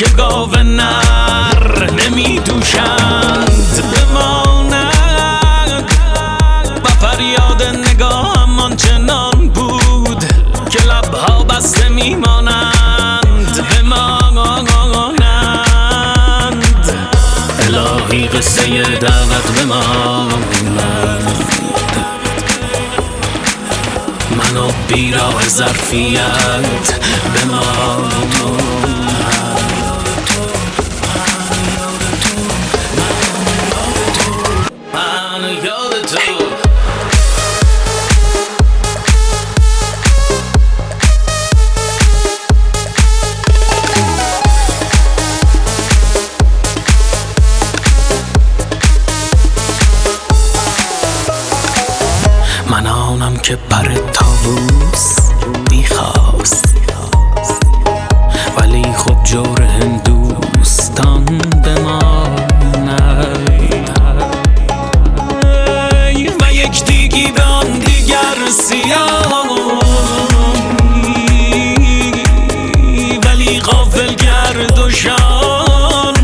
که گاو نر نمی دوشند بماند و فریاد نگاهم آنچنان بود که لبها بسته میمانند بمانند. الهی قصه دعوت بماند، منو بیراه ظرفیت بماند. من آنم که پر طاووس میخواست، ولی خب جور هندوستان بماند و یک دیگی به آن دیگر سیاهی، ولی غافل گرد و شان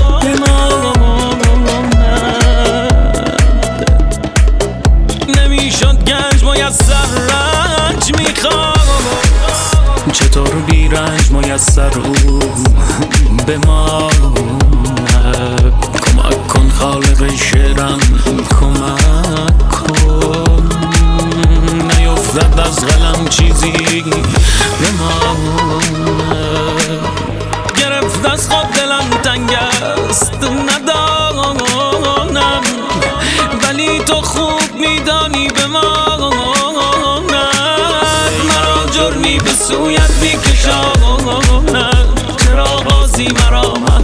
نمیشد گنج میسر رنج میخواست، چطور بی رنج میسر او بماند. کمک کن خالق شعرم کمک کن، نیفتد از قلم چیزی بماند. گرفت از خود دلم تنگ است ندانم، ولی تو خوب میدانی بماند. مرا جرمی به سویت میکشاند، چرا بازی مرا